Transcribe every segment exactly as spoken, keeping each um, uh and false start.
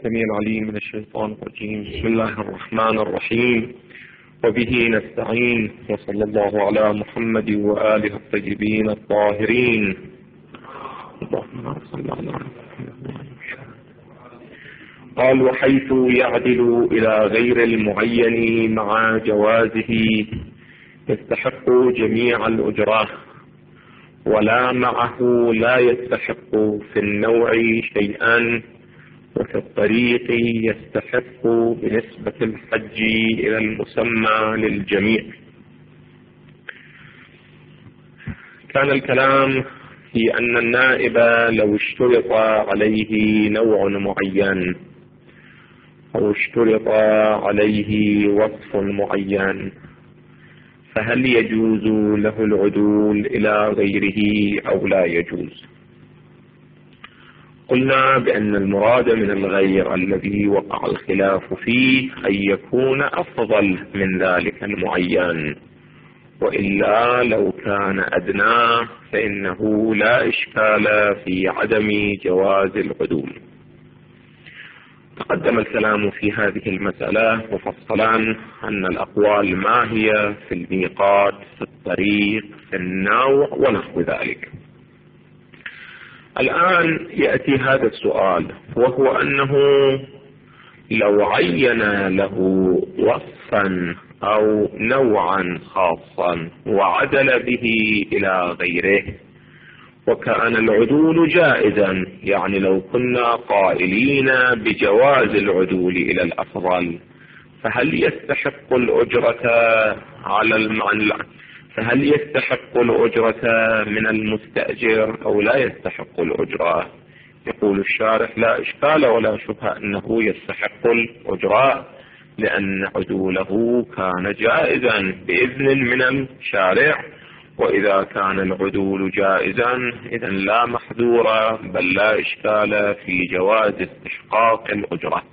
السميع العليم من الشيطان الرجيم. بسم الله الرحمن الرحيم، وبه نستعين، وصلى الله على محمد وآله الطيبين الطاهرين. اللهم صل على محمد. قال: وحيث يعدل إلى غير المعين مع جوازه يستحق جميع الأجرة، ولا معه لا يستحق في النوع شيئا، وفي الطريق يستحق بنسبة الحج إلى المسمى للجميع. كان الكلام في أن النائب لو اشترط عليه نوع معين أو اشترط عليه وصف معين، فهل يجوز له العدول إلى غيره أو لا يجوز؟ قلنا بأن المراد من الغير الذي وقع الخلاف فيه أن يكون أفضل من ذلك المعين، وإلا لو كان أدناه فإنه لا إشكال في عدم جواز العدول. تقدم الكلام في هذه المسألة مفصلا أن الأقوال ما هي في الميقات، في الطريق، في النوع ونحو ذلك. الآن يأتي هذا السؤال، وهو أنه لو عين له وصفا أو نوعا خاصا وعدل به إلى غيره، وكان العدول جائزا، يعني لو كنا قائلين بجواز العدول إلى الأفضل، فهل يستحق الأجرة على المعنى فهل يستحق الأجرة من المستأجر أو لا يستحق الأجرة؟ يقول الشارح: لا إشكال ولا شبهة أنه يستحق الأجرة، لأن عدوله كان جائزا بإذن من الشارع، وإذا كان العدول جائزا إذن لا محذور، بل لا إشكال في جواز استحقاق الأجرة.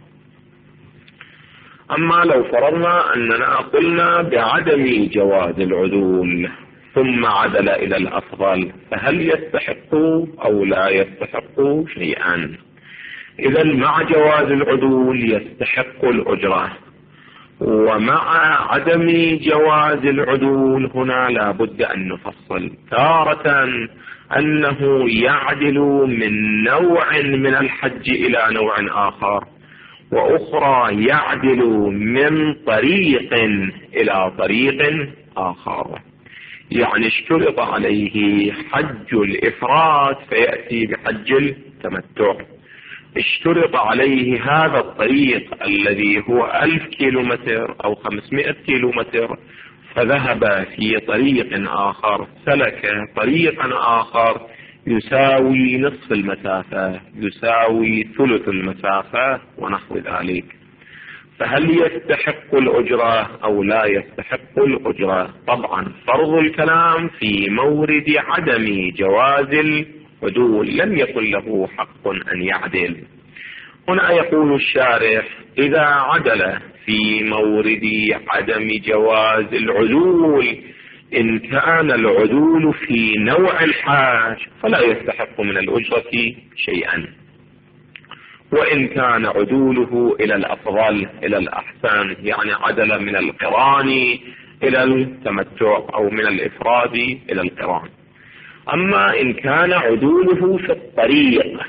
أما لو فرضنا أننا قلنا بعدم جواز العدول ثم عدل إلى الأفضل، فهل يستحق أو لا يستحق شيئا؟ إذن مع جواز العدول يستحق الأجرة، ومع عدم جواز العدول هنا لا بد أن نفصل. تارة أنه يعدل من نوع من الحج إلى نوع آخر، وأخرى يعدل من طريق إلى طريق آخر، يعني اشترط عليه حج الإفراد فيأتي بحج التمتع، اشترط عليه هذا الطريق الذي هو ألف كيلومتر أو خمسمائة كيلومتر فذهب في طريق آخر، سلك طريقا آخر يساوي نصف المسافة، يساوي ثلث المسافة ونحو ذلك. فهل يستحق الأجرة أو لا يستحق الأجرة؟ طبعا فرض الكلام في مورد عدم جواز العدول، لم يكن له حق أن يعدل. هنا يقول الشارح: إذا عدل في مورد عدم جواز العدول، إن كان العدول في نوع الحاج فلا يستحق من الأجرة شيئا، وإن كان عدوله إلى الأفضل إلى الأحسن، يعني عدل من القران إلى التمتع أو من الإفراد إلى القران. أما إن كان عدوله في الطريق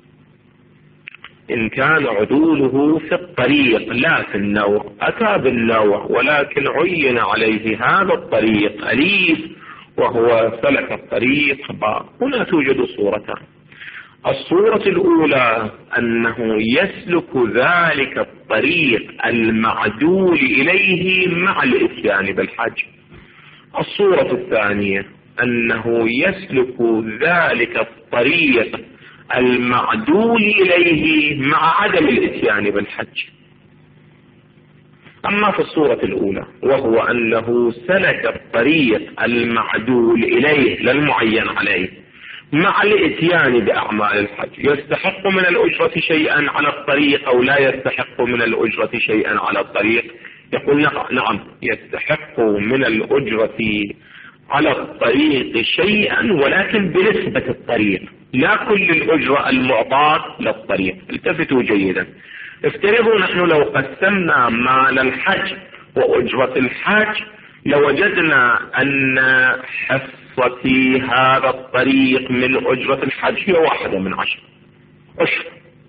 إن كان عدوله في الطريق لا في النوع، أتى بالنوع ولكن عين عليه هذا الطريق أليف وهو سلك الطريق باء، هنا توجد صورتان. الصورة الأولى أنه يسلك ذلك الطريق المعدول إليه مع الإتيان بالحج. الصورة الثانية أنه يسلك ذلك الطريق المعدول إليه مع عدم الإتيان بالحج. أما في الصورة الأولى وهو أنه سلك الطريق المعدول إليه للمعين عليه مع الإتيان بأعمال الحج، يستحق من الأجرة شيئا على الطريق أو لا يستحق من الأجرة شيئا على الطريق؟ يقول نعم، يستحق من الأجرة على الطريق شيئا، ولكن بنسبة الطريق، لا كل الأجرة المعطاة للطريق. التفتوا جيدا، افترضوا نحن لو قسمنا مال الحج وأجرة الحج لوجدنا أن حصتي هذا الطريق من أجرة الحج هي واحدة من عشر عشر.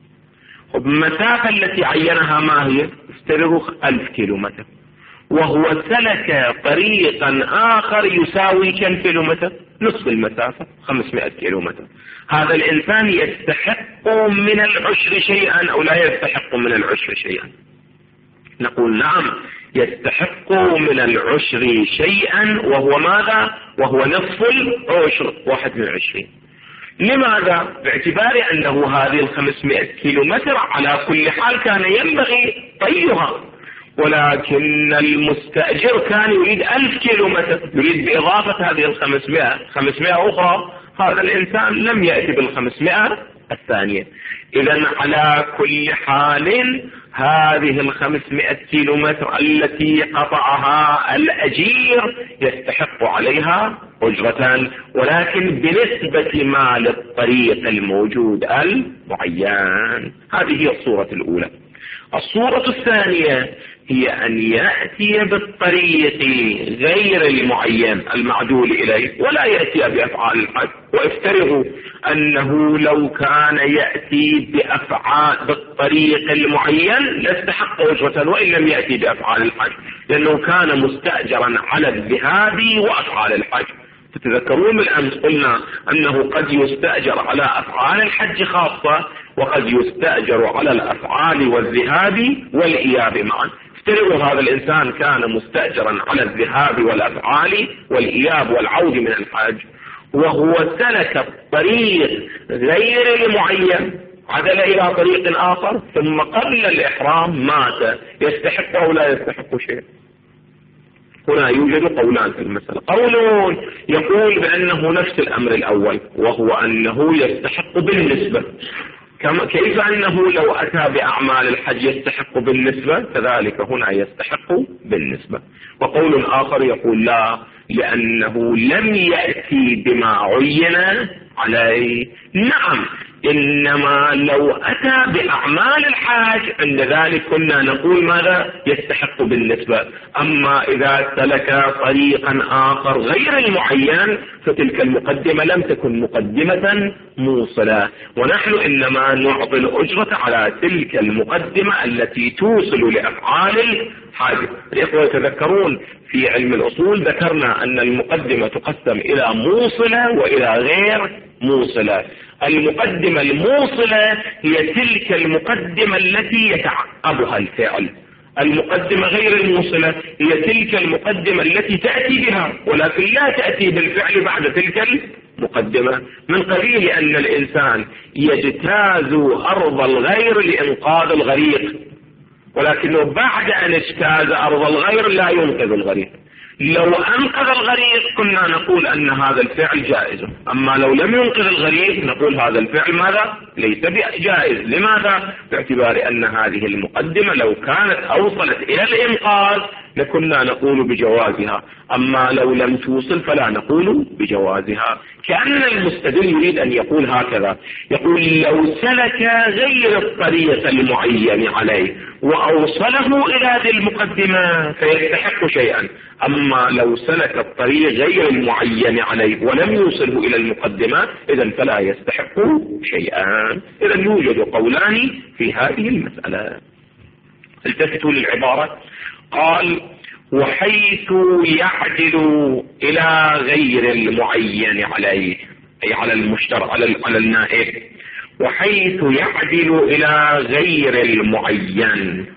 المسافة التي عينها ما هي؟ افترضوا ألف كيلومتر، وهو سلك طريقا آخر يساوي كم كيلومتر؟ نصف المسافة خمسمائة كيلومتر. هذا الإنسان يستحق من العشر شيئا أو لا يستحق من العشر شيئا؟ نقول نعم، يستحق من العشر شيئا، وهو ماذا؟ وهو نصف العشر، واحد من عشرين. لماذا؟ باعتبار أنه هذه الخمسمائة كيلومتر على كل حال كان ينبغي طيها، ولكن المستأجر كان يريد ألف كيلومتر، يريد بإضافة هذه الخمسمائة خمسمائة أخرى. هذا الإنسان لم يأتي بالخمسمائة الثانية. إذن على كل حال هذه الخمسمائة كيلومتر التي قطعها الأجير يستحق عليها أجرة، ولكن بنسبة مال الطريق الموجود المعين. هذه هي الصورة الأولى. الصورة الثانية هي أن يأتي بالطريق غير المعين المعدول إليه ولا يأتي بأفعال الحج. وافترضوا أنه لو كان يأتي بأفعال بالطريق المعين لاستحق أجرة وإن لم يأتي بأفعال الحج، لأنه كان مستأجرا على الذهاب وأفعال الحج. تتذكرون بالأمس قلنا أنه قد يستأجر على أفعال الحج خاصة، وقد يستأجر على الأفعال والذهاب والإياب معا. افترضوا هذا الإنسان كان مستأجرا على الذهاب والأفعال والإياب والعود من الحج، وهو سلك الطريق غير المعين، عدل إلى طريق آخر، ثم قبل الإحرام مات، يستحق أو لا يستحق شيء؟ هنا يوجد قولان في المسألة. قول يقول بأنه نفس الأمر الأول، وهو أنه يستحق بالنسبة، كما كيف أنه لو أتى بأعمال الحج يستحق بالنسبة، كذلك هنا يستحق بالنسبة. وقول آخر يقول لا، لأنه لم يأتي بما عين عليه. نعم، إنما لو أتى بأعمال الحاج عند ذلك كنا نقول ماذا؟ يستحق بالنسبة. أما إذا سلك طريقا آخر غير المعين فتلك المقدمة لم تكن مقدمة موصلة، ونحن إنما نعطي الأجرة على تلك المقدمة التي توصل لأفعال الحاج. الإخوة يتذكرون في علم الأصول ذكرنا أن المقدمة تقسم إلى موصلة وإلى غير موصلة. المقدمة الموصلة هي تلك المقدمة التي يتعقبها الفعل. المقدمة غير الموصلة هي تلك المقدمة التي تأتي بها ولكن لا تأتي بالفعل بعد تلك المقدمة. من قبيل أن الإنسان يجتاز أرض الغير لإنقاذ الغريق، ولكنه بعد أن اجتاز أرض الغير لا ينقذ الغريق. لو أنقذ الغريق كنا نقول أن هذا الفعل جائز، أما لو لم ينقذ الغريق نقول هذا الفعل ماذا؟ ليس جائز. لماذا؟ باعتبار أن هذه المقدمة لو كانت أوصلت إلى الإنقاذ لكنا نقول بجوازها، أما لو لم توصل فلا نقول بجوازها. كأن المستدل يريد أن يقول هكذا، يقول لو سلك غير الطريق المعين عليه وأوصله إلى ذي المقدمة فيستحق شيئا، أما لو سلك الطريق غير المعين عليه ولم يوصله إلى المقدمة إذن فلا يستحق شيئا. إذن يوجد قولان في هذه المسألة. التفتوا للعبارة، قال وحيث يعدل إلى غير المعين عليه، أي على المشترك على, على النائب، وحيث يعدل إلى غير المعين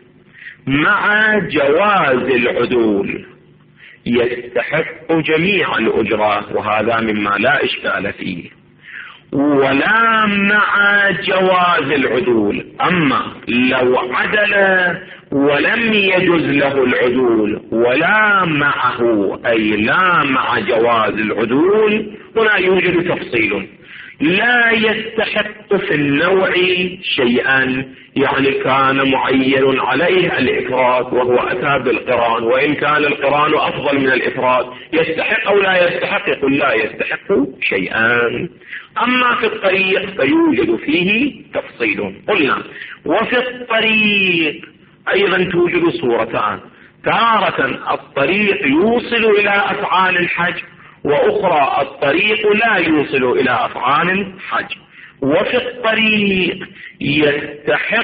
مع جواز العدول يستحق جميع الأجرة، وهذا مما لا إشكال فيه. ولا مع جواز العدول، أما لو عدل ولم يجز له العدول ولا معه، أي لا مع جواز العدول، هنا يوجد تفصيل. لا يستحق في النوع شيئا، يعني كان معين عليه الإفراد وهو أتى بالقران، وإن كان القران أفضل من الإفراد يستحق أو لا يستحق؟ يقول لا يستحق شيئا. أما في الطريق فيوجد فيه تفصيل. قلنا وفي الطريق أيضا توجد صورتان، تارة الطريق يوصل إلى أفعال الحج، وأخرى الطريق لا يوصل إلى أفعال الحج. وفي الطريق يستحق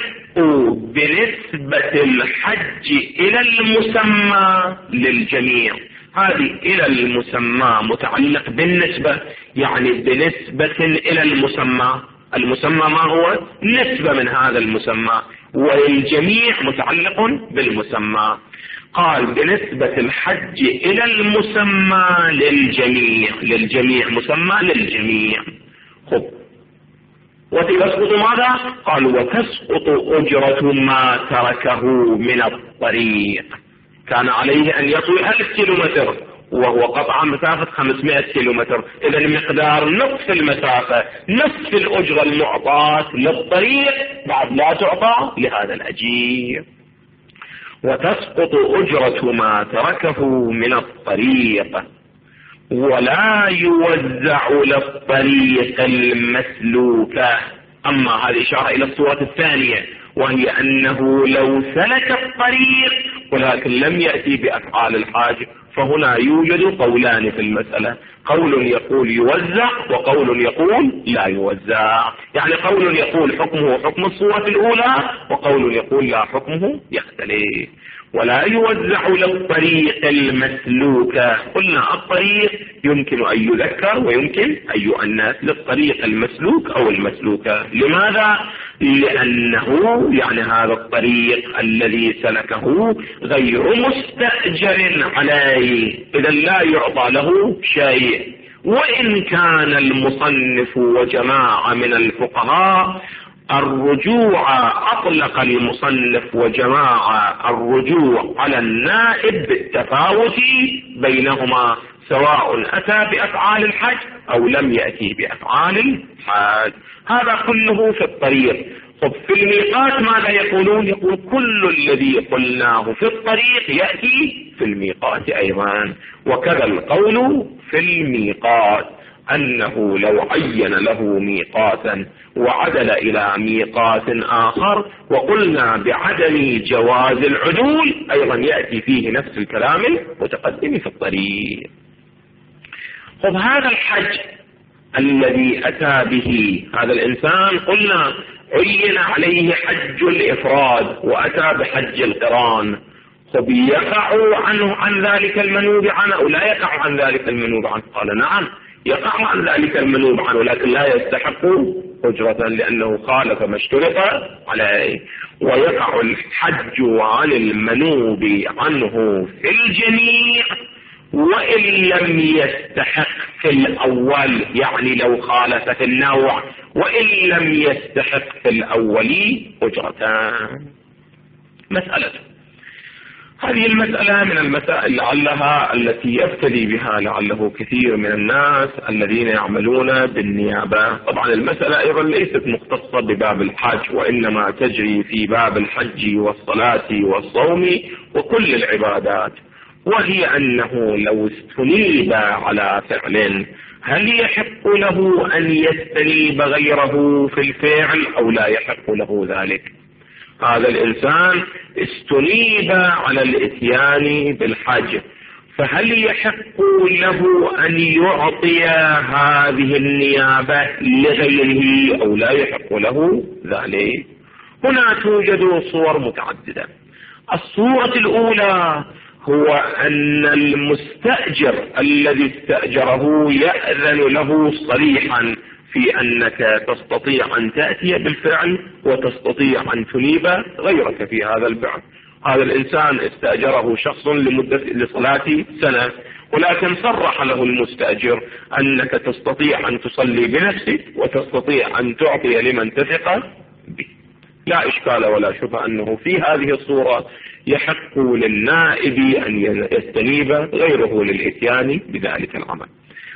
بنسبة الحج إلى المسمى للجميع. هذه إلى المسمى متعلق بالنسبة، يعني بنسبة إلى المسمى. المسمى ما هو؟ نسبة من هذا المسمى، والجميع متعلق بالمسمى. قال بنسبة الحج إلى المسمى للجميع، للجميع مسمى للجميع. خب وتسقط ماذا؟ قال وتسقط أجرة ما تركه من الطريق. كان عليه أن يطوي ألف كيلومتر وهو قطع مسافة خمسمائة كيلومتر، إذا مقدار نصف المسافة، نصف الأجرة المعطاة للطريق بعد لا تعطى لهذا الأجير. وتسقط أجرة ما تركه من الطريق ولا يوزع للطريق المسلوكة. أما هذه إشارة إلى الصورة الثانية، وهي أنه لو سلك الطريق ولكن لم يأتي بأفعال الحاج، فهنا يوجد قولان في المسألة، قول يقول يوزع وقول يقول لا يوزع. يعني قول يقول حكمه حكم الصورة الأولى، وقول يقول لا حكمه يختلف. ولا يوزع للطريق المسلوكة. قلنا الطريق يمكن أن يذكر ويمكن أن يؤنث، للطريق المسلوك أو المسلوكة. لماذا؟ لأنه يعني هذا الطريق الذي سلكه غير مستأجر عليه، إذا لا يعطى له شيء. وإن كان المصنف وجماعة من الفقهاء الرجوع، أطلق المصنف وجماعة الرجوع على النائب بالتفاوت بينهما، سواء أتى بأفعال الحج أو لم يأتي بأفعال الحج. هذا كله في الطريق. طب في الميقات ماذا يقولون؟ يقول كل الذي قلناه في الطريق يأتي في الميقات أيضا. وكذا القول في الميقات، أنه لو عين له ميقاتا وعدل إلى ميقات آخر وقلنا بعدم جواز العدول، أيضا يأتي فيه نفس الكلام المتقدم في الطريق. طب هذا الحج الذي أتى به هذا الإنسان، قلنا عين عليه حج الإفراد وأتى بحج القران، طب يقع عنه عن ذلك المنوب عنه أو لا يقع عن ذلك المنوب عنه؟ قال نعم يقع عن ذلك المنوب عنه، لكن لا يستحق أجرة لأنه خالف ما اشترط عليه. ويقع الحج عن المنوب عنه في الجميع وإن لم يستحق في الأول، يعني لو خالف في النوع، وإن لم يستحق في الأول أجرتان. مسألة هذه المسألة من المسائل لعلها التي يبتلي بها لعله كثير من الناس الذين يعملون بالنيابة. طبعا المسألة أيضا ليست مختصة بباب الحج، وإنما تجري في باب الحج والصلاة والصوم وكل العبادات، وهي أنه لو استنيب على فعل هل يحق له أن يستنيب غيره في الفعل أو لا يحق له ذلك؟ هذا الإنسان استنيب على الإتيان بالحج، فهل يحق له أن يعطي هذه النيابة لغيره أو لا يحق له ذلك؟ هنا توجد صور متعددة. الصورة الأولى هو أن المستأجر الذي استأجره يأذن له صريحا في أنك تستطيع أن تأتي بالفعل وتستطيع أن تنيب غيرك في هذا الفعل. هذا الإنسان استأجره شخص لمدة لصلاة سنة، ولكن صرح له المستأجر أنك تستطيع أن تصلي بنفسك وتستطيع أن تعطي لمن تثق به. لا إشكال ولا شبهة أنه في هذه الصورة يحق للنائب أن يستنيب غيره للإتيان بذلك العمل.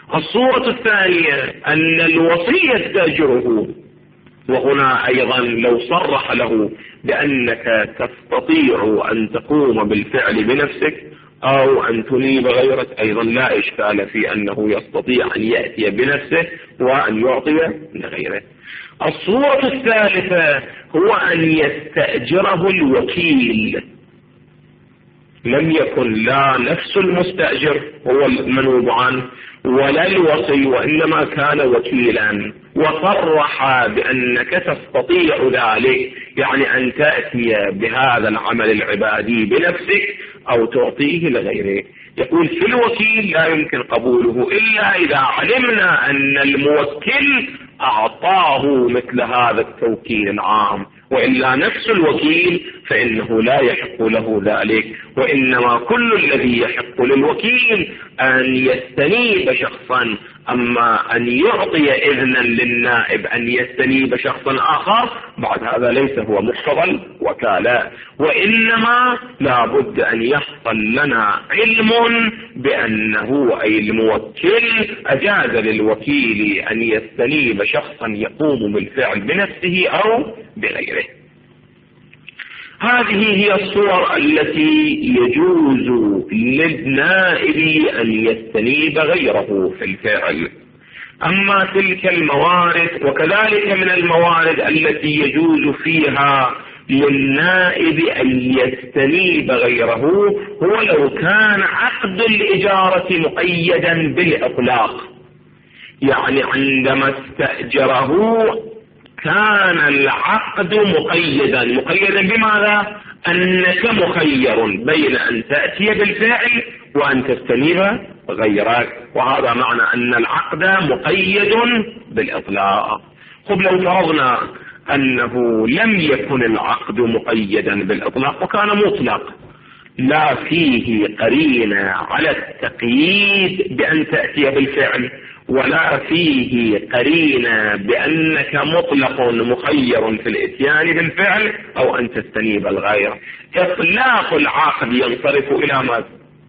الصورة الثانية أن الوصي يستأجره، وهنا أيضا لو صرح له بأنك تستطيع أن تقوم بالفعل بنفسك أو أن تنيب غيرك، أيضا لا إشكال في أنه يستطيع أن يأتي بنفسه وأن يعطي لغيره. الصورة الثالثة هو أن يستأجره الوكيل، لم يكن لا نفس المستأجر هو المنوب عنه ولا الوصي، وإنما كان وكيلا، وصرح بأنك تستطيع ذلك، يعني أن تأتي بهذا العمل العبادي بنفسك أو تعطيه لغيره. يقول في الوكيل لا يمكن قبوله إلا إذا علمنا أن الموكل أعطاه مثل هذا التوكيل العام، وإلا نفس الوكيل فإنه لا يحق له ذلك، وإنما كل الذي يحق للوكيل أن يستنيب شخصا، أما أن يعطي إذنا للنائب أن يستنيب شخصا آخر بعد هذا ليس هو مقتضى الوكالة، وإنما لا بد أن يحصل لنا علم بأنه أي الموكل أجاز للوكيل أن يستنيب شخصا يقوم بالفعل بنفسه أو بغيره. هذه هي الصور التي يجوز للنائب أن يستنيب غيره في الفعل. أما تلك الموارد وكذلك من الموارد التي يجوز فيها للنائب أن يستنيب غيره هو لو كان عقد الإجارة مقيدا بالإطلاق، يعني عندما استأجره كان العقد مقيدا. مقيدا بماذا؟ أنك مخير بين أن تأتي بالفعل وأن تستنيب غيرك، وهذا معنى أن العقد مقيد بالإطلاق. خب لو فرضنا أنه لم يكن العقد مقيدا بالإطلاق وكان مطلق، لا فيه قرينة على التقييد بأن تأتي بالفعل ولا فيه قرينة بأنك مطلق مخير في الاتيان بالفعل أو أن تستنيب الغير، إطلاق العقد ينصرف إلى ماذا؟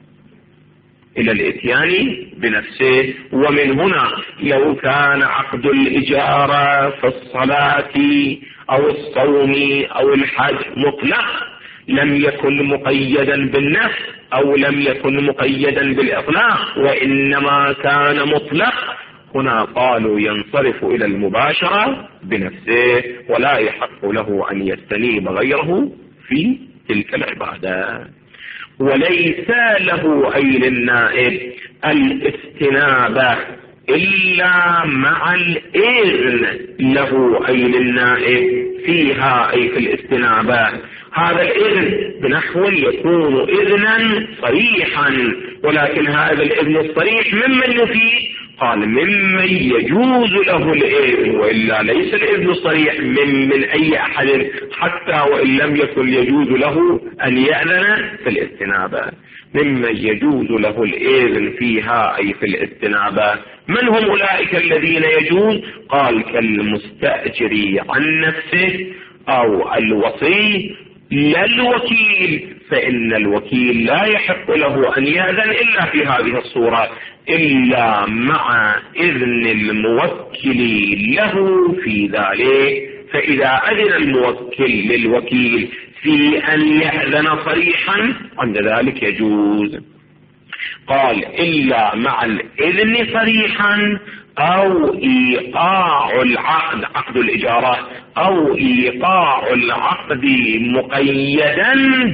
إلى الاتيان بنفسه. ومن هنا لو كان عقد الإجارة في الصلاة أو الصوم أو الحج مطلق لم يكن مقيدا بالنفس أو لم يكن مقيدا بالإطلاق وإنما كان مطلق، هنا قالوا ينصرف إلى المباشرة بنفسه ولا يحق له أن يستنيب غيره في تلك العبادة. وليس له أي للنائب الاستنابة إلا مع الإذن له أي للنائب فيها أي في الاستنابة. هذا الإذن بنحو يكون إذنا صريحا، ولكن هذا الإذن الصريح ممن يفيد؟ قال ممن يجوز له الإذن، وإلا ليس الإذن الصريح من, من أي أحد حتى وإن لم يكن يجوز له أن يأذن في الاستنابة. ممن يجوز له الإذن فيها أي في الاستنابة. من هم أولئك الذين يجوز؟ قال كالمستأجر عن نفسه أو الوصي لا الوكيل، فإن الوكيل لا يحق له أن يأذن إلا في هذه الصورة إلا مع إذن الموكل له في ذلك. فإذا أذن الموكل للوكيل في أن يأذن صريحا عند ذلك يجوز. قال إلا مع الإذن صريحا أو إيقاع العقد عقد الإجارة أو إيقاع العقد مقيدا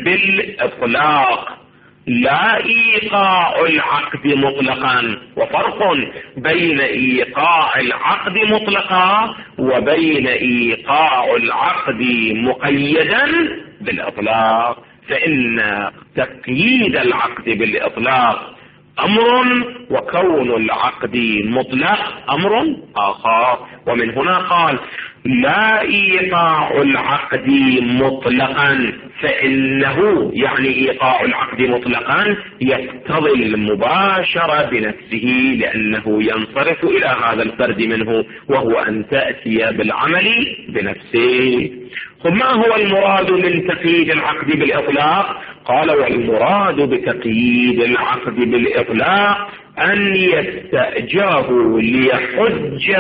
بالإطلاق لا إيقاع العقد مطلقا. وفرق بين إيقاع العقد مطلقا وبين إيقاع العقد مقيدا بالإطلاق. فإن تقييد العقد بالإطلاق أمر وكون العقد مطلق أمر آخر. ومن هنا قال لا إيقاع العقد مطلقا، فإنه يعني إيقاع العقد مطلقا يقتضي المباشرة بنفسه لأنه ينصرف إلى هذا الفرد منه وهو أن تأتي بالعمل بنفسه. ما هو المراد من تقييد العقد بالإطلاق؟ قال والمراد بتقييد العقد بالإطلاق أن يستأجره ليحج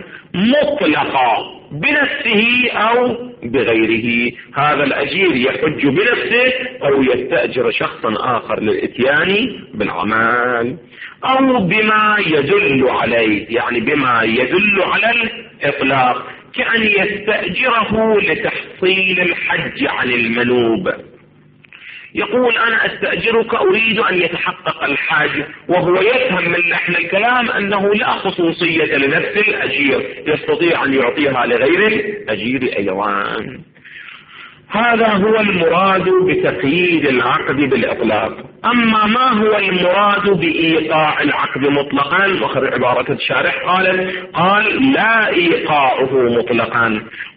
مطلقا بنفسه أو بغيره. هذا الأجير يحج بنفسه أو يستأجر شخصا آخر للإتيان بالعمل، أو بما يدل عليه، يعني بما يدل على الإطلاق، كأن يستأجره لتحصيل الحج عن المنوب. يقول أنا أستأجرك أريد أن يتحقق الحج، وهو يفهم من لحن الكلام أنه لا خصوصية لنفس الأجير، يستطيع أن يعطيها لغير الأجير أيضا. هذا هو المراد بتقييد العقد بالإطلاق. أما ما هو المراد بإيقاع العقد مطلقا؟ وخر عبارة الشارح قال قال لا إيقاعه مطلقا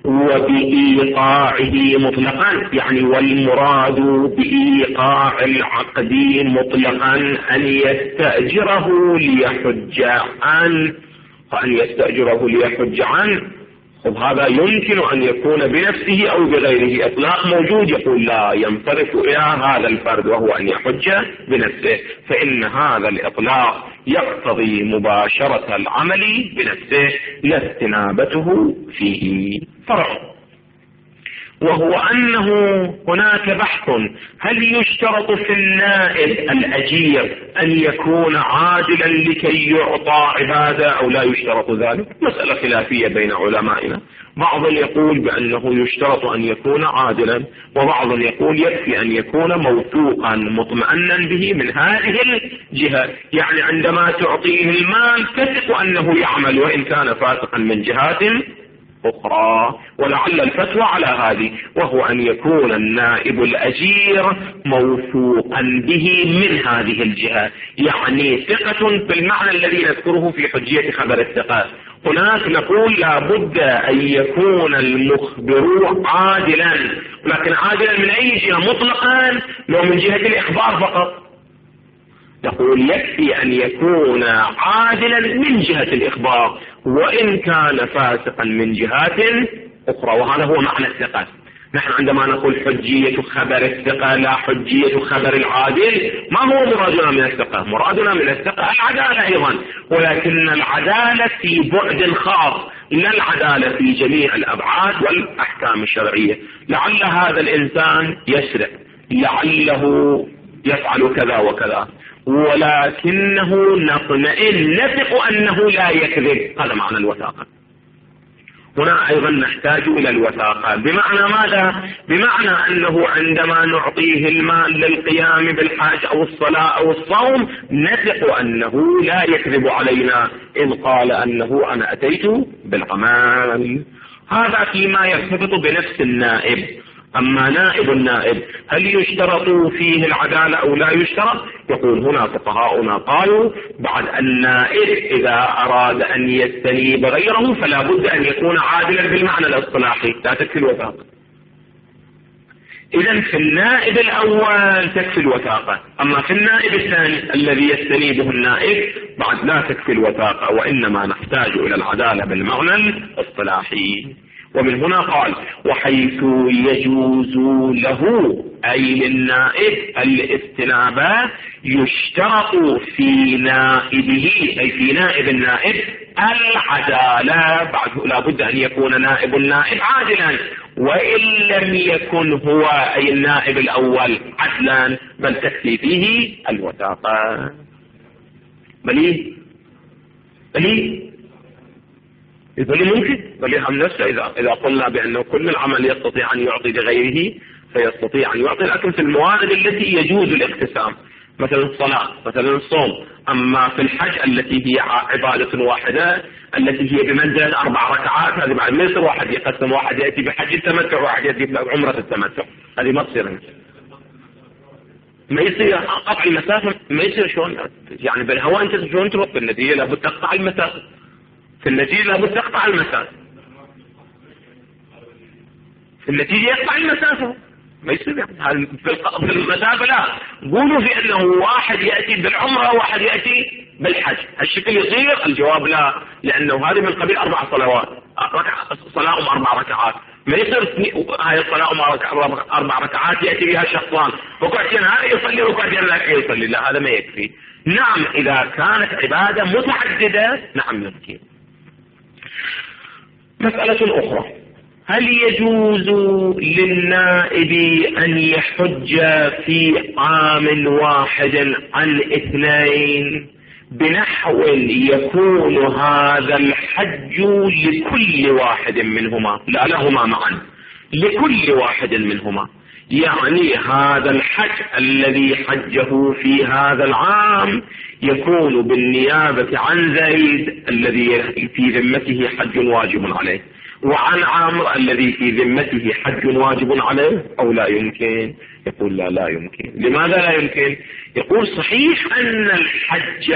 وبإيقاعه مطلقا، يعني والمراد بإيقاع العقد مطلقا أن يستأجره ليحج عنه، وأن يستأجره ليحج عنه. هذا يمكن أن يكون بنفسه أو بغيره. إطلاق موجود، يقول لا ينصرف إلى هذا الفرد وهو أن يحج بنفسه، فإن هذا الإطلاق يقتضي مباشرة العمل بنفسه لا استنابته فيه. فرع، وهو أنه هناك بحث هل يشترط في النائب الأجير أن يكون عادلا لكي يعطى عبادة أو لا يشترط ذلك؟ مسألة خلافية بين علمائنا. بعض يقول بأنه يشترط أن يكون عادلا، وبعض يقول يكفي أن يكون موثوقا مطمئنا به من هذه الجهة، يعني عندما تعطيه المال تثق أنه يعمل وإن كان فاسقا من جهات أخرى. ولعل الفتوى على هذه، وهو أن يكون النائب الأجير موثوقا به من هذه الجهة، يعني ثقة بالمعنى الذي نذكره في حجية خبر الثقة. هناك نقول لا بد أن يكون المخبر عادلا، لكن عادلا من أي جهة مطلقا؟ لو من جهة الإخبار فقط نقول يكفي أن يكون عادلا من جهة الإخبار وإن كان فاسقا من جهات أخرى، وهذا هو معنى الثقة. نحن عندما نقول حجية خبر الثقة لا حجية خبر العادل، ما هو مرادنا من الثقة؟ مرادنا من الثقة العدالة أيضا، ولكن العدالة في بعد خاص، لا العدالة في جميع الأبعاد والأحكام الشرعية. لعل هذا الإنسان يسرق، لعله يفعل كذا وكذا، ولكنه نطمئن نثق أنه لا يكذب، هذا معنى الوثاقة. هنا أيضا نحتاج إلى الوثاقة. بمعنى ماذا؟ بمعنى أنه عندما نعطيه المال للقيام بالحاج أو الصلاة أو الصوم نثق أنه لا يكذب علينا إن قال أنه أنا أتيت بالعمل. هذا فيما يرتبط بنفس النائب. أما نائب النائب هل يشترط فيه العدالة أو لا يشترط؟ يقول هنا فقهاؤنا قالوا بعد النائب إذا أراد أن يستنيب غيره فلا بد أن يكون عادلا بالمعنى الاصطلاحي، لا تكفي الوثاقة. إذن في النائب الأول تكفي الوثاقة، أما في النائب الثاني الذي يستنيبه النائب بعد لا تكفي الوثاقة، وإنما نحتاج إلى العدالة بالمعنى الاصطلاحي. ومن هنا قال وحيث يجوز له أي للنائب الاستنابة يشترط في نائبه أي في نائب النائب العدالة، بعد لا بد أن يكون نائب النائب عادلا، وإن لم يكن هو أي النائب الأول عدلا بل تكفي فيه الوثاقة. بلي بلي بل ممكن بل يفهم نفسه. إذا إذا قلنا بأنه كل العمل يستطيع أن يعطي لغيره فيستطيع أن يعطي، لكن في الموارد التي يجوز الاقتسام مثلا الصلاة مثلا الصوم. أما في الحج التي هي عبادة واحدة التي هي بمنزلة أربع ركعات، هذه بعد ما يصير واحد يقسم، واحد يأتي بحج التمتع وواحد يأتي بعمرة التمتع، هذه ما تصير. ما يصير قطع المسافة، ما يصير شلون يعني بالهواء أنت شلون تروح؟ في النتيجة لابد تقطع المسافة، في النتيجة لابد تقطع المسافة، في النتيجة يقطع المسافة. ما يصير يعني في المسافة لا. قولوا في أنه واحد يأتي بالعمرة وواحد يأتي بالحج، هالشكل يصير؟ الجواب لا، لأنه هذه من قبيل أربع صلوات، صلاة أم أربع ركعات. ما يصير هاي الصلاة أم أربع ركعات يأتي بها شخصان، ركعتين هذا يصلي ركعتين لا يصلي، لا هذا ما يكفي. نعم إذا كانت عبادة متعددة نعم يمكن. مسألة أخرى، هل يجوز للنائب أن يحج في عام واحد عن اثنين بنحو يكون هذا الحج لكل واحد منهما، لا لهما معا، لكل واحد منهما؟ يعني هذا الحج الذي حجه في هذا العام يكون بالنيابة عن زيد الذي في ذمته حج واجب عليه، وعن عمرو الذي في ذمته حج واجب عليه، أو لا يمكن؟ يقول لا لا يمكن. لماذا لا يمكن؟ يقول صحيح أن الحج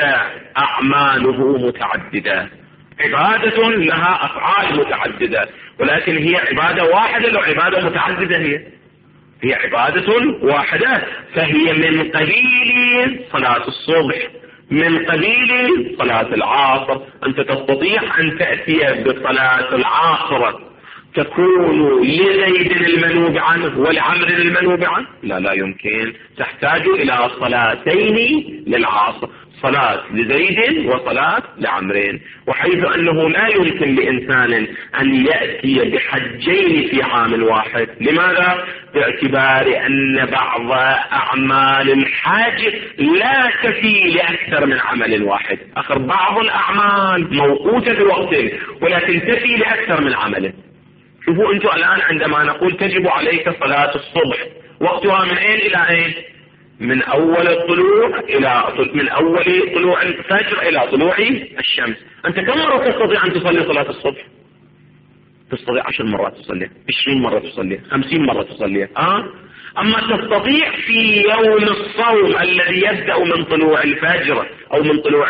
أعماله متعددة، عبادة لها أفعال متعددة، ولكن هي عبادة واحدة لو عبادة متعددة، هي هي عبادة واحدة، فهي من قبيل صلاة الصبح، من قبيل صلاة العصر. أنت تستطيع أن تأتي بصلاة العصر تكون لزيد المنوب عنه ولعمر المنوب عنه؟ لا لا يمكن، تحتاج إلى صلاتين للعصر، صلاة لزيد وصلاة لعمرين. وحيث أنه لا يمكن لإنسان أن يأتي بحجين في عام واحد. لماذا؟ باعتبار أن بعض أعمال الحاج لا تفي لأكثر من عمل واحد. آخر بعض الأعمال موقوتة بوقت ولكن تفي لأكثر من عمل. شوفوا أنتم الآن عندما نقول تجب عليك صلاة الصبح، وقتها من أين إلى أين؟ من أول الطلوع إلى من أول طلوع الفجر إلى طلوع الشمس. أنت كم مرة تستطيع أن تصلي صلاة الصبح؟ تستطيع عشر مرات تصلي، عشرين مرة تصلي، خمسين مرة تصلي. أه؟ أما تستطيع في يوم الصوم الذي يبدأ من طلوع الفجر أو من طلوع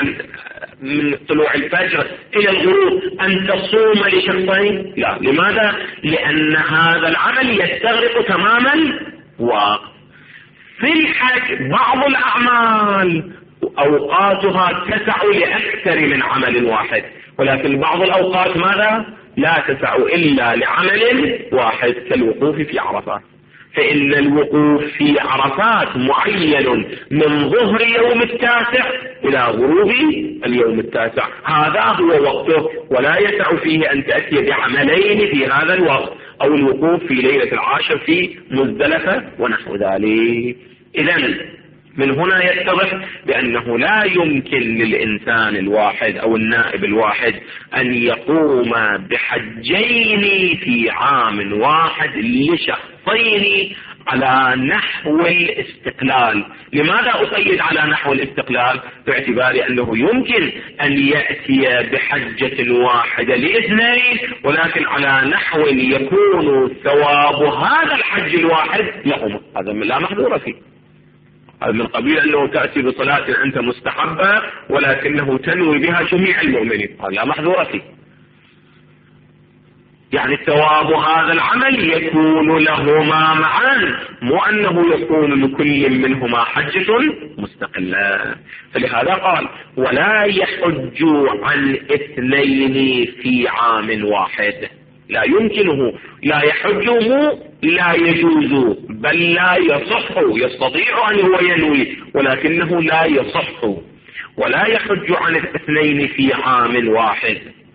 من طلوع الفجر إلى الغروب أن تصوم لشخصين؟ لا. لماذا؟ لأن هذا العمل يستغرق تماما وقت. في الحج بعض الأعمال أوقاتها تسع لأكثر من عمل واحد، ولكن بعض الأوقات ماذا؟ لا تسع إلا لعمل واحد، كالوقوف في عرفات. فإن الوقوف في عرفات معين من ظهر يوم التاسع إلى غروب اليوم التاسع، هذا هو وقته، ولا يسع فيه أن تأتي بعملين في هذا الوقت، أو الوقوف في ليلة العاشر في مزدلفة ونحو ذلك. إذن من هنا يتضح بأنه لا يمكن للإنسان الواحد أو النائب الواحد أن يقوم بحجين في عام واحد لشخصين على نحو الاستقلال. لماذا أقيد على نحو الاستقلال؟ باعتبار أنه يمكن أن يأتي بحجة واحدة لاثنين، ولكن على نحو يكون ثواب هذا الحج الواحد لهم، هذا لا محظور فيه. من قبيل أنه تأتي بصلاة أنت مستحبة ولكنه تنوي بها جميع المؤمنين، هذا لا محظور فيه. يعني ثواب هذا العمل يكون لهما معا، مو أنه يكون لكل منهما حجة مستقلة. فلهذا قال ولا يحج عن اثنين في عام واحد. لا يمكنه، لا يحج، مو لا يجوز، بل لا يصح. يستطيع أن هو ينوي ولكنه لا يصح. ولا يحج عن الاثنين في عام واحد،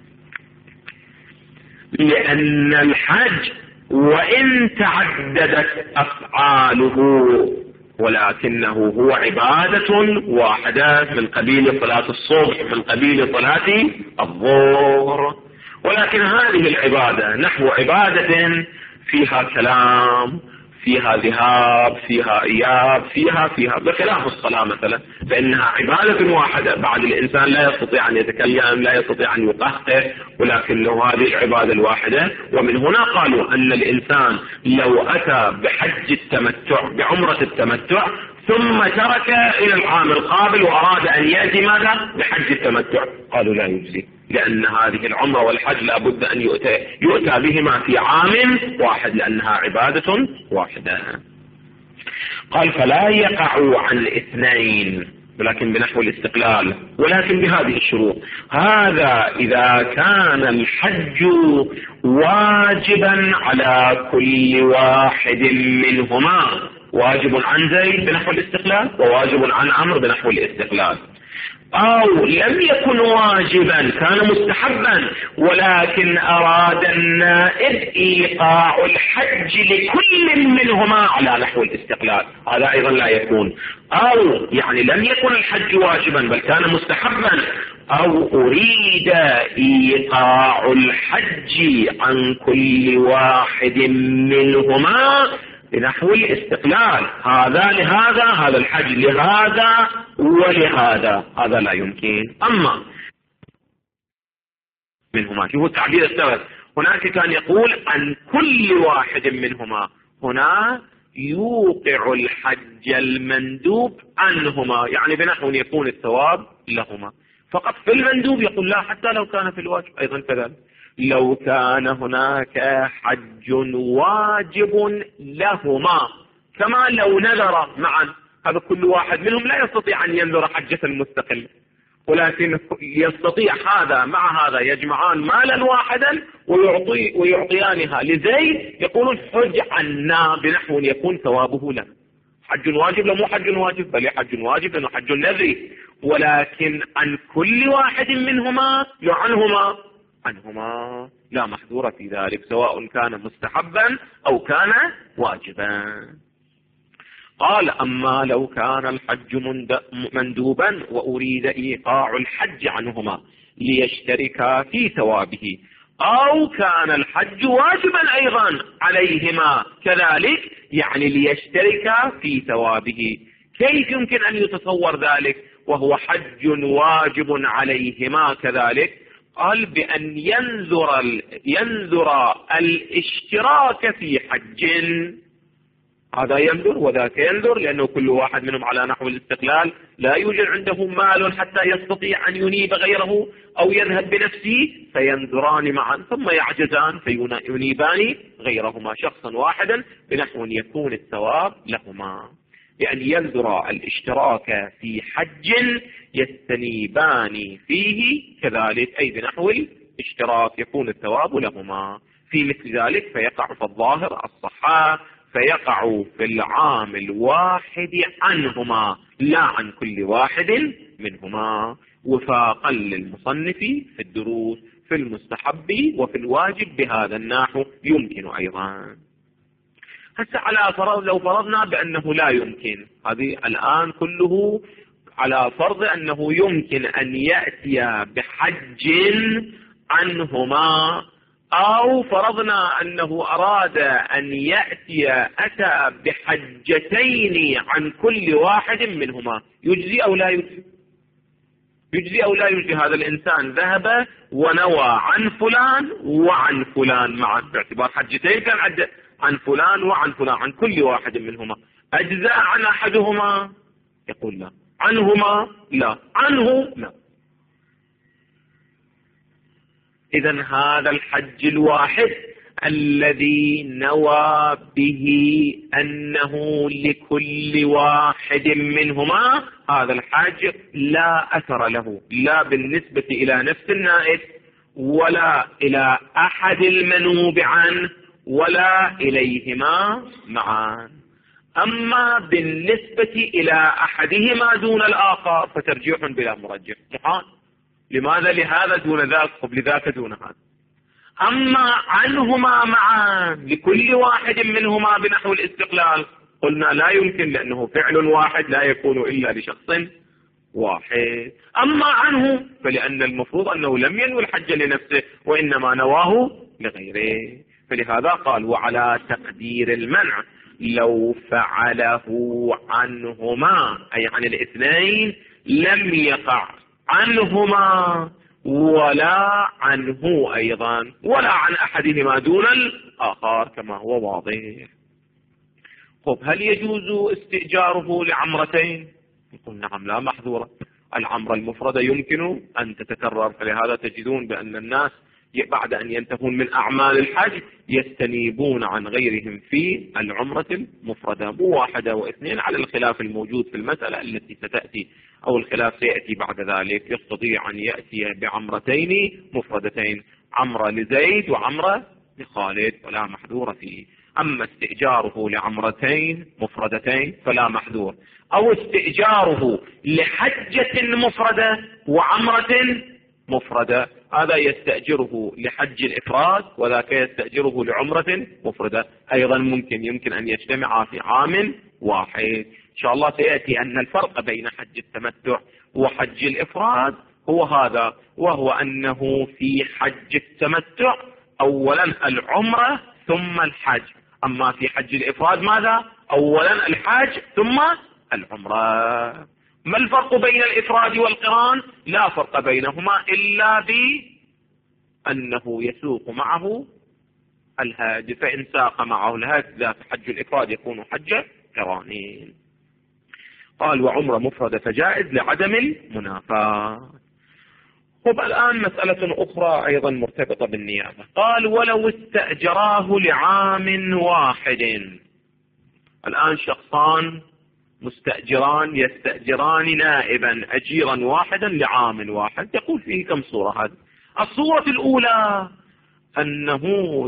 لأن الحج وإن تعددت أفعاله ولكنه هو عبادة واحدة، من قبيل صلاة الصبح، من قبيل صلاة الظهر. ولكن هذه العبادة نحو عبادة فيها كلام، فيها ذهاب، فيها إياب، فيها فيها بخلاف الصلاة مثلا، فإنها عبادة واحدة. بعد الإنسان لا يستطيع أن يتكلم، لا يستطيع أن يقهقه، ولكن له هذه العبادة الواحدة. ومن هنا قالوا أن الإنسان لو أتى بحج التمتع، بعمرة التمتع، ثم ترك إلى العام القابل وأراد أن يأتي ماذا؟ بحج التمتع، قالوا لا يجزي، لأن هذه العمرة والحج لابد أن يؤتى, يؤتى بهما في عام واحد، لأنها عبادة واحدة. قال فلا يقع عن اثنين، ولكن بنحو الاستقلال، ولكن بهذه الشروط. هذا إذا كان الحج واجبا على كل واحد منهما، واجب عن زيد بنحو الاستقلال وواجب عن عمرو بنحو الاستقلال. أو لم يكن واجبا كان مستحبا ولكن أراد النائب إيقاع الحج لكل منهما على نحو الاستقلال، هذا أيضا لا يكون. أو يعني لم يكن الحج واجبا بل كان مستحبا، أو أريد إيقاع الحج عن كل واحد منهما بنحو الاستقلال، هذا لهذا، هذا الحج لهذا ولهذا، هذا لا يمكن. أما منهما هو التعبير الثالث، هناك كان يقول عن كل واحد منهما، هنا يوقع الحج المندوب عنهما، يعني بنحو يكون الثواب لهما فقط. في المندوب يقول لا، حتى لو كان في الواجب أيضا كذلك. لو كان هناك حج واجب لهما كما لو نذر معا، هذا كل واحد منهم لا يستطيع أن ينذر حجة مستقلة، ولكن يستطيع هذا مع هذا يجمعان مالا واحدا ويعطي ويعطيانها لزيد، يقولون حج عنا بنحو يكون ثوابه له. حج واجب لو مو حج واجب بل حج واجب لأنه حج نذري، ولكن عن كل واحد منهما عنهما عنهما لا محذور في ذلك، سواء كان مستحبا أو كان واجبا. قال أما لو كان الحج مندوبا وأريد إيقاع الحج عنهما ليشتركا في ثوابه، أو كان الحج واجبا أيضا عليهما كذلك، يعني ليشتركا في ثوابه، كيف يمكن أن يتصور ذلك وهو حج واجب عليهما كذلك؟ قال بأن ينذر ينذر الاشتراك في حج، هذا ينذر وذاك ينذر، لأنه كل واحد منهم على نحو الاستقلال لا يوجد عنده مال حتى يستطيع أن ينيب غيره أو يذهب بنفسه، فينذران معا ثم يعجزان فينيبان غيرهما شخصا واحدا بنحو يكون الثواب لهما. بأن ينذر الاشتراك في حج يستنيبان فيه كذلك، أي بنحو الاشتراك يكون الثواب لهما في مثل ذلك، فيقع في الظاهر الصحاح، فيقع في العام الواحد عنهما لا عن كل واحد منهما، وفاقا للمصنف في الدروس في المستحب وفي الواجب بهذا النحو يمكن أيضا. هسه على فرض لو فرضنا بأنه لا يمكن، هذه الآن كله على فرض أنه يمكن أن يأتي بحج عنهما، أو فرضنا أنه أراد أن يأتي أتى بحجتين عن كل واحد منهما، يجزي أو لا يجزي؟ يجزي أو لا يجزي؟ هذا الإنسان ذهب ونوى عن فلان وعن فلان معا، باعتبار حجتين كان عد عن فلان وعن فلان، عن كل واحد منهما، أجزاء عن أحدهما؟ يقول لا. عنهما؟ لا. عنه؟ لا. إذن هذا الحج الواحد الذي نوى به أنه لكل واحد منهما، هذا الحج لا أثر له لا بالنسبة إلى نفس النائب ولا إلى أحد المنوب عنه ولا إليهما معا. أما بالنسبة إلى أحدهما دون الآخر فترجيح بلا مرجح محال. لماذا؟ لهذا دون ذاك قبل ذاك دون هذا. أما عنهما معا لكل واحد منهما بنحو الاستقلال قلنا لا يمكن، لأنه فعل واحد لا يكون إلا لشخص واحد. أما عنه فلأن المفروض أنه لم ينوي الحج لنفسه وإنما نواه لغيره، فلهذا قال وعلى تقدير المنع لو فعله عنهما، أي عن الاثنين، لم يقع عنهما ولا عنه أيضا ولا عن أحدهما دون الآخر كما هو واضح. طب هل يجوز استئجاره لعمرتين؟ يقول نعم لا محظورة. العمرة المفردة يمكن أن تتكرر، فلهذا تجدون بأن الناس بعد أن ينتهون من أعمال الحج يستنيبون عن غيرهم في العمرة المفردة، مو واحدة واثنين، على الخلاف الموجود في المسألة التي ستأتي، أو الخلاف سيأتي بعد ذلك. يستطيع أن يأتي بعمرتين مفردتين، عمرة لزيد وعمرة لخالد ولا محذور فيه. أما استئجاره لعمرتين مفردتين فلا محذور، أو استئجاره لحجة مفردة وعمرة مفردة، هذا يستأجره لحج الإفراد وذاك يستأجره لعمرة مفردة، أيضا ممكن يمكن أن يجتمعا في عام واحد. إن شاء الله سيأتي أن الفرق بين حج التمتع وحج الإفراد هو هذا، وهو أنه في حج التمتع أولا العمرة ثم الحج، أما في حج الإفراد ماذا؟ أولا الحج ثم العمرة. ما الفرق بين الإفراد والقران؟ لا فرق بينهما إلا بأنه يسوق معه الهادي، فإن ساق معه الهادي ذاك حج الإفراد يكون حج قرانين. قال وعمرة مفردة فجائز لعدم المنافاة. طب الآن مسألة أخرى أيضا مرتبطة بالنيابة، قال ولو استأجراه لعام واحد. الآن شخصان مستأجران يستأجران نائبا أجيرا واحدا لعام واحد، يقول فيه كم صورة هذه؟ الصورة الأولى أنه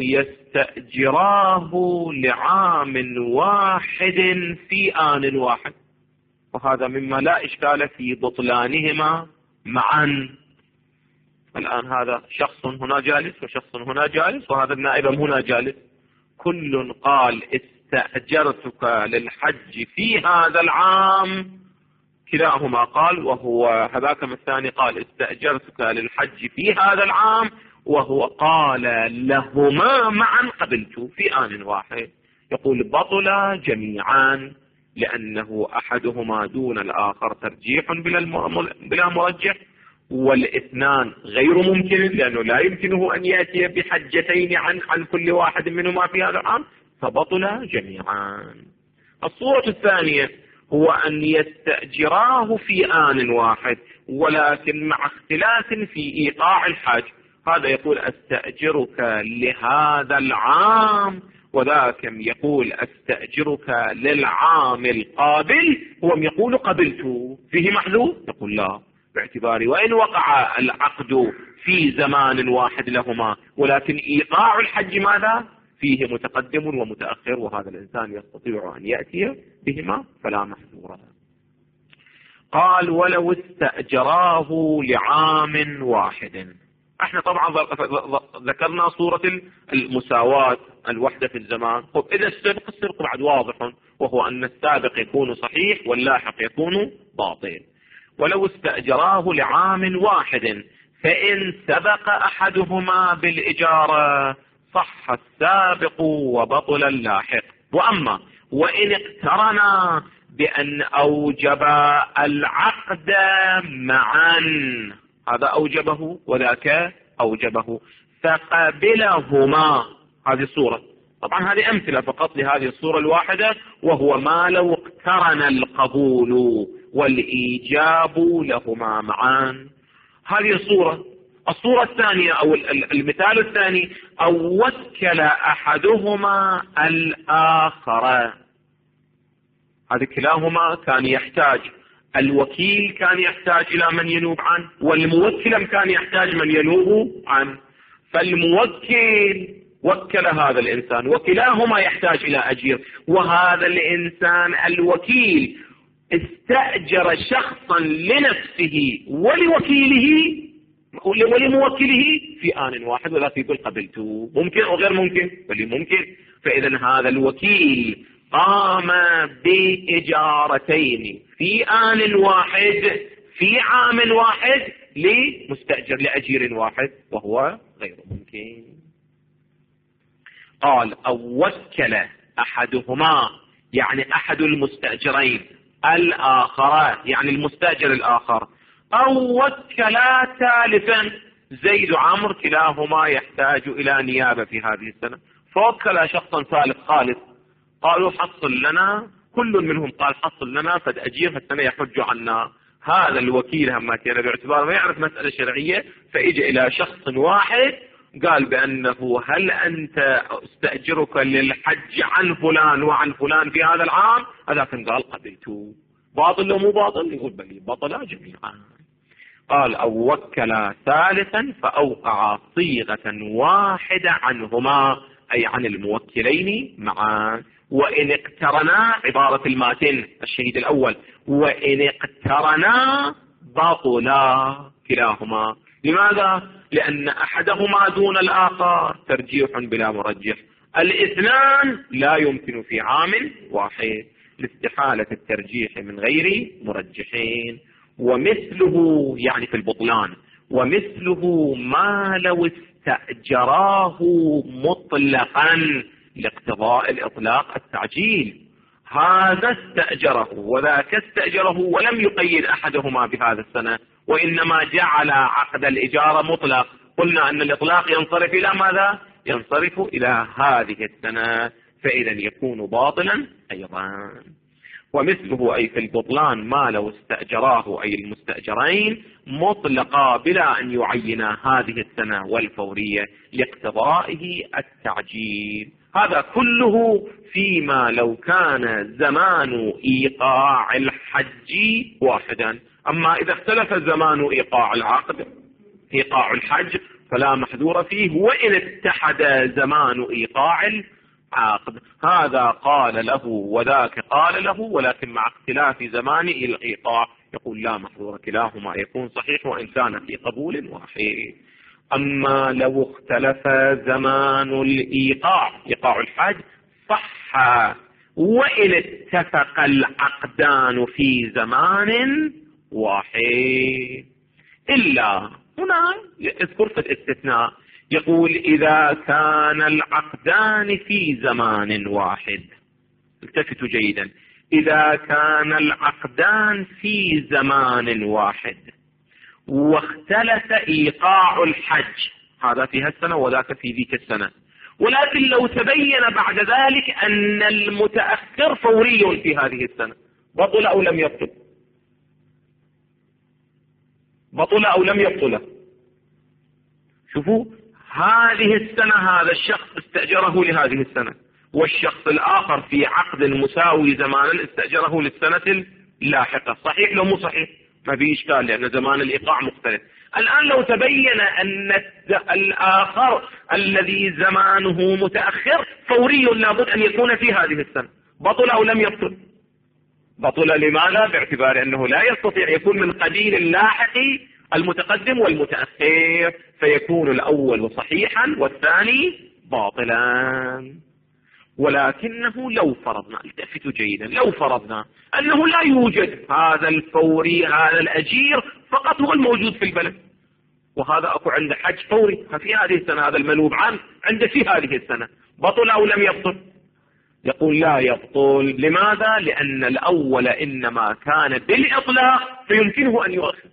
يستأجراه لعام واحد في آن واحد، وهذا مما لا إشكال في بطلانهما معا. الآن هذا شخص هنا جالس وشخص هنا جالس وهذا النائب هنا جالس، كل قال استأجرتك للحج في هذا العام، كلاهما قال وهو هذاك الثاني قال استأجرتك للحج في هذا العام، وهو قال لهما معا قبلت في آن واحد. يقول بطل جميعا لأنه أحدهما دون الآخر ترجيح بلا مرجح، والاثنان غير ممكن لأنه لا يمكنه أن يأتي بحجتين عن عن كل واحد منهما في هذا العام، فبطل جميعا. الصورة الثانية هو أن يستأجراه في آن واحد ولكن مع اختلاف في إيقاع الحج، هذا يقول استأجرك لهذا العام وذاك يقول استأجرك للعام القابل، هو يقول قبلت، فيه محذور؟ يقول لا، باعتبار وإن وقع العقد في زمان واحد لهما ولكن إيقاع الحج ماذا؟ فيه متقدم ومتأخر، وهذا الإنسان يستطيع أن يأتي بهما فلا محذور. قال ولو استأجراه لعام واحد. احنا طبعا ذكرنا صورة المساواة الوحدة في الزمان. طب إذا السبق السبق بعد واضح، وهو أن السابق يكون صحيح واللاحق يكون باطل. ولو استأجراه لعام واحد فإن سبق أحدهما بالإجارة صح السابق وبطل اللاحق، وأما وإن اقترنا بأن أوجب العقد معا، هذا أوجبه وذاك أوجبه فقبلهما، هذه الصورة. طبعا هذه أمثلة فقط لهذه الصورة الواحدة، وهو ما لو اقترن القبول والإيجاب لهما معا. هذه الصورة. الصورة الثانية أو المثال الثاني أو وكل أحدهما الآخر، هذه كلاهما كان يحتاج، الوكيل كان يحتاج إلى من ينوب عنه والموكل كان يحتاج من ينوب عنه، فالموكل وكل هذا الإنسان وكلاهما يحتاج إلى أجير، وهذا الإنسان الوكيل استأجر شخصا لنفسه ولوكيله ولموكله في آن واحد ولا يقول قبلته. ممكن أو غير ممكن؟ بل ممكن. فإذا هذا الوكيل قام بإجارتين في آن واحد في عام واحد لمستأجر لأجير واحد، وهو غير ممكن. قال أو وكل أحدهما يعني أحد المستأجرين الآخر يعني المستأجر الآخر، أو وكلا ثالثا زيد وعمر كلاهما يحتاج إلى نيابة في هذه السنة، فوكل شخصا ثالث خالص، قالوا حصل لنا، كل منهم قال حصل لنا فد أجير السنة يحج عنا. هذا الوكيل هم كان باعتبار ما يعرف مسألة شرعية، فإجى إلى شخص واحد قال بأنه هل أنت استأجرك للحج عن فلان وعن فلان في هذا العام؟ هذا كان قال قبلته. باطل لو مو باطل؟ يقول بلي بطلا جميعا. قال أو وكل ثالثا فأوقع صيغة واحدة عنهما، أي عن الموكلين معا. وإن اقترنا عبارة الماتن الشهيد الأول، وإن اقترنا بطلا كلاهما. لماذا؟ لأن أحدهما دون الآخر، ترجيح بلا مرجح. الاثنان لا يمكن في عام واحد لاستحالة الترجيح من غير مرجحين. ومثله يعني في البطلان، ومثله ما لو استأجراه مطلقا لاقتضاء الإطلاق التعجيل. هذا استأجره وذاك استأجره ولم يقيد أحدهما بهذا السنة، وإنما جعل عقد الإجارة مطلق. قلنا أن الإطلاق ينصرف إلى ماذا؟ ينصرف إلى هذه السنة، فإذا يكون باطلا أيضا. ومثله أي في البطلان ما لو استأجراه أي المستأجرين مطلقا بلا أن يعينا هذه السنة والفورية لاقتضائه التعجيل. هذا كله فيما لو كان زمان إيقاع الحج واحدا. أما إذا اختلف زمان إيقاع العقد إيقاع الحج فلا محذور فيه، وإن اتحد زمان إيقاع العقد. هذا قال له وذاك قال له، ولكن مع اختلاف زمان الإيقاع يقول لا محذور، كلاهما يكون صحيح وإن كان في قبول واحد. أما لو اختلف زمان الإيقاع إيقاع الحج صح، وإن اتفق العقدان في زمان واحد. إلا هنا اذكر في الاستثناء، يقول إذا كان العقدان في زمان واحد. التفتوا جيدا، إذا كان العقدان في زمان واحد واختلف إيقاع الحج، هذا في هالسنة وذاك في ذيك السنة، ولكن لو تبين بعد ذلك أن المتأخر فوري في هذه السنة، بطل أو لم يبطل؟ بطل أو لم يبطل؟ شوفوا، هذه السنة هذا الشخص استأجره لهذه السنة، والشخص الآخر في عقد مساوي زمانا استأجره للسنة اللاحقة. صحيح لو مو صحيح؟ ما في إشكال، لأن زمان الإيقاع مختلف. الآن لو تبين أن الآخر الذي زمانه متأخر فوري لابد أن يكون في هذه السنة، بطل أو لم يبطل؟ بطل. لماذا؟ باعتبار أنه لا يستطيع يكون من قبيل اللاحق المتقدم والمتأخر، فيكون الأول صحيحا والثاني باطلا. ولكنه لو فرضنا، التفتوا جيدا، لو فرضنا أنه لا يوجد هذا الفوري، هذا الأجير فقط هو الموجود في البلد، وهذا أكو عنده حج فوري في هذه السنة، هذا المنوب عنه عنده في هذه السنة، بطل أو لم يبطل؟ يقول لا يبطل. لماذا؟ لأن الأول إنما كان بالإطلاق فيمكنه أن يؤخر.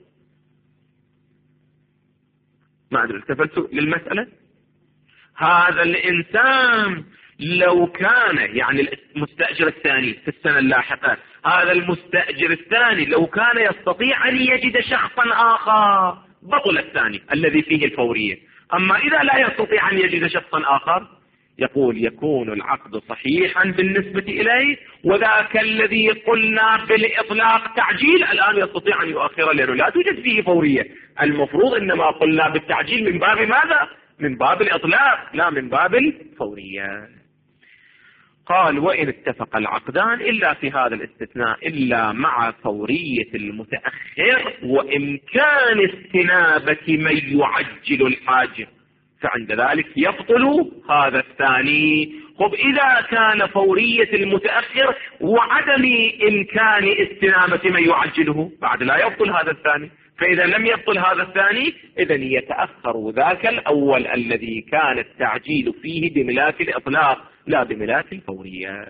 ما أدري التفتوا للمسألة. هذا الإنسان لو كان يعني المستأجر الثاني في السنة اللاحقة، هذا المستأجر الثاني لو كان يستطيع أن يجد شخصا آخر بطل الثاني الذي فيه الفورية. أما إذا لا يستطيع أن يجد شخصا آخر، يقول يكون العقد صحيحا بالنسبة إليه، وذاك الذي قلنا بالإطلاق تعجيل الآن يستطيع أن يؤخر لأنه لا توجد فيه فورية. المفروض إنما قلنا بالتعجيل من باب ماذا؟ من باب الإطلاق لا من باب الفورية. قال وإن اتفق العقدان إلا في هذا الاستثناء، إلا مع فورية المتأخر وإمكان استنابة من يعجل الحاجة، فعند ذلك يبطل هذا الثاني. خب إذا كان فورية المتأخر وعدم إمكان استنابة من يعجله بعد لا يبطل هذا الثاني، فإذا لم يبطل هذا الثاني إذن يتأخر ذاك الأول الذي كان التعجيل فيه بملاك الإطلاق لا بملاك الفورية.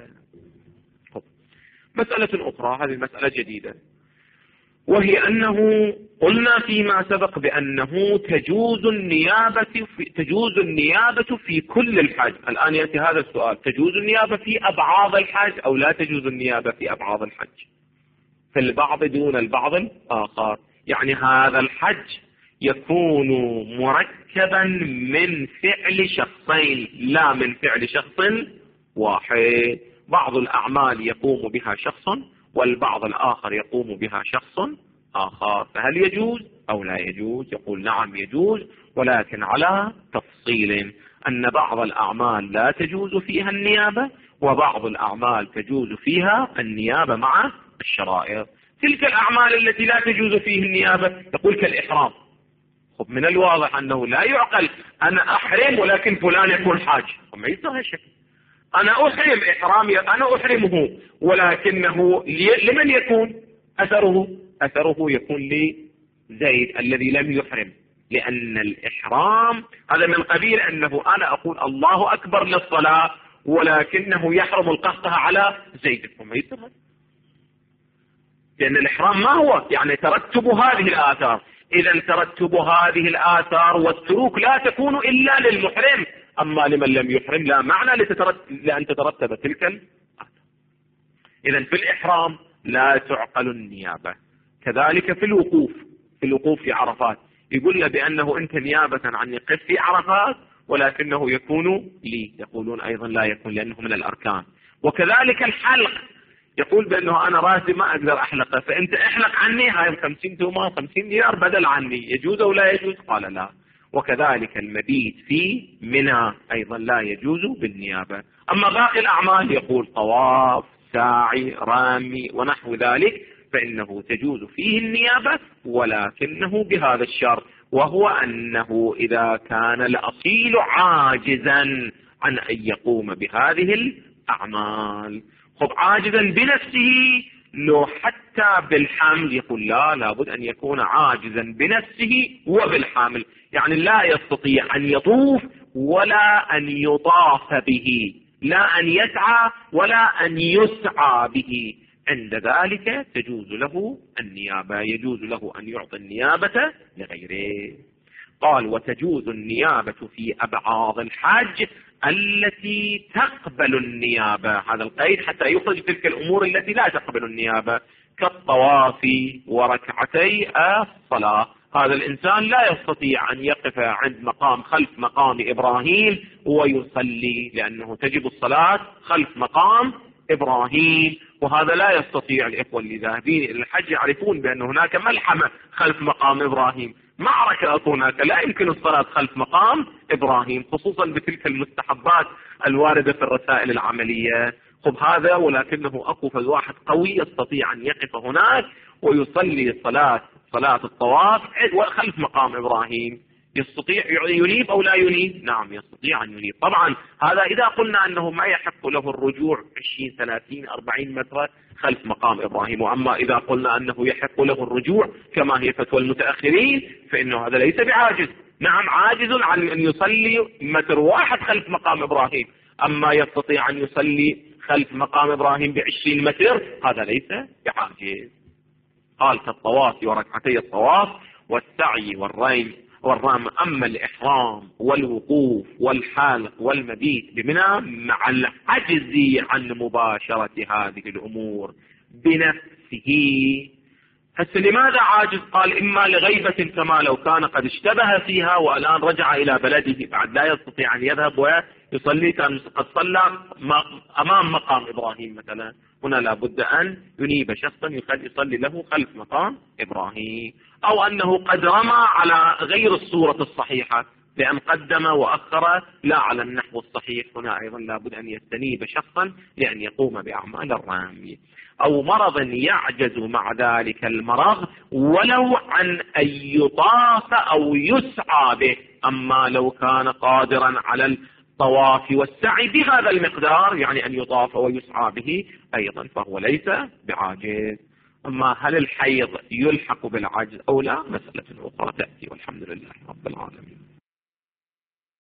مسألة أخرى، هذه المسألة جديدة، وهي أنه قلنا فيما سبق بأنه تجوز النيابة في تجوز النيابة في كل الحج. الآن يأتي هذا السؤال، تجوز النيابة في أبعاض الحج أو لا تجوز النيابة في أبعاض الحج؟ في البعض دون البعض الآخر، يعني هذا الحج يكون مركبا من فعل شخصين لا من فعل شخص واحد. بعض الأعمال يقوم بها شخص والبعض الآخر يقوم بها شخص آخر، فهل يجوز أو لا يجوز؟ يقول نعم يجوز، ولكن على تفصيل. تفصيل أن بعض الأعمال لا تجوز فيها النيابة، وبعض الأعمال تجوز فيها النيابة مع الشرائط. تلك الأعمال التي لا تجوز فيه النيابة يقول كالإحرام. خب من الواضح أنه لا يعقل أنا أحرم ولكن فلان يكون حاج، وما يصير هالشكل. أنا أحرم إحرامي، أنا أحرمه، ولكنه لمن يكون أثره؟ أثره يكون لزيد الذي لم يحرم، لأن الإحرام هذا من قبيل أنه أنا أقول الله أكبر للصلاة ولكنه يحرم القهقه على زيد، وما يصير هذا. لأن الإحرام ما هو يعني ترتب هذه الآثار، إذا ترتب هذه الآثار والتروك لا تكون إلا للمحرم، أما لمن لم يحرم لا معنى لأن تترتب تلك الآثار. إذا في الإحرام لا تعقل النيابة. كذلك في الوقوف، في الوقوف في عرفات يقول له بأنه أنت نيابة عن يقف في عرفات ولكنه يكون لي، يقولون أيضا لا يكون لأنه من الأركان. وكذلك الحلق يقول بأنه أنا راسي ما أقدر أحلقه، فأنت احلق عني هاي خمسين تومان خمسين دينار بدل عني، يجوز أو لا يجوز؟ قال لا. وكذلك المبيت في منى أيضا لا يجوز بالنيابة. أما باقي الأعمال يقول طواف، ساعي، رامي ونحو ذلك فإنه تجوز فيه النيابة، ولكنه بهذا الشرط، وهو أنه إذا كان الأصيل عاجزا عن أن يقوم بهذه الأعمال. خب عاجزا بنفسه، لو حتى بالحمل يقول لا، لابد أن يكون عاجزا بنفسه وبالحمل، يعني لا يستطيع أن يطوف ولا أن يطاف به، لا أن يسعى ولا أن يسعى به، عند ذلك تجوز له النيابة، يجوز له أن يعطي النيابة لغيره. قال وتجوز النيابة في أبعاض الحج التي تقبل النيابة، هذا القيد حتى يخرج تلك الأمور التي لا تقبل النيابة، كالطواف وركعتي الصلاة. هذا الإنسان لا يستطيع أن يقف عند مقام خلف مقام إبراهيم ويصلي، لأنه تجب الصلاة خلف مقام إبراهيم، وهذا لا يستطيع. الإخوة اللي ذاهبين إلى الحج يعرفون بأن هناك ملحمة خلف مقام إبراهيم، معركة هناك، لا يمكن الصلاة خلف مقام إبراهيم، خصوصا بتلك المستحبات الواردة في الرسائل العملية. خب هذا ولكنه أقوى فالواحد قوي يستطيع أن يقف هناك ويصلي صلاة صلاة الطواف خلف مقام إبراهيم. يستطيع ينيب أو لا ينيب؟ نعم يستطيع أن ينيب. طبعا هذا إذا قلنا أنه ما يحق له الرجوع عشرين ثلاثين أربعين متر خلف مقام إبراهيم، وأما إذا قلنا أنه يحق له الرجوع كما هي فتوى المتأخرين فإنه هذا ليس بعاجز. نعم عاجز عن أن يصلي متر واحد خلف مقام إبراهيم، أما يستطيع أن يصلي خلف مقام إبراهيم بعشرين متر، هذا ليس بعاجز. قال كالطواف وركعتي الطواف والسعي والرمي والرام. أما الإحرام والوقوف والحالق والمبيت بمنى مع العجز عن مباشرة هذه الأمور بنفسه. هسه لماذا عاجز؟ قال إما لغيبة كما لو كان قد اشتبه فيها والآن رجع إلى بلده، بعد لا يستطيع أن يذهب ويصلي، كان قد صلى أمام مقام إبراهيم مثلا، هنا لابد أن ينيب شخصا يصلي له خلف مقام إبراهيم، أو أنه قد رمى على غير الصورة الصحيحة لأن قدم وأخر لا على النحو الصحيح، هنا أيضا لابد أن يستنيب شخصا لأن يقوم بأعمال الرمي. أو مرض يعجز مع ذلك المرض ولو عن أن يطاف أو يسعى به، أما لو كان قادرا على الطواف والسعي بهذا المقدار، يعني أن يطاف ويسعى به أيضا، فهو ليس بعاجز. أما هل الحيض يلحق بالعجز أو لا مسألة أخرى تأتي، والحمد لله رب العالمين.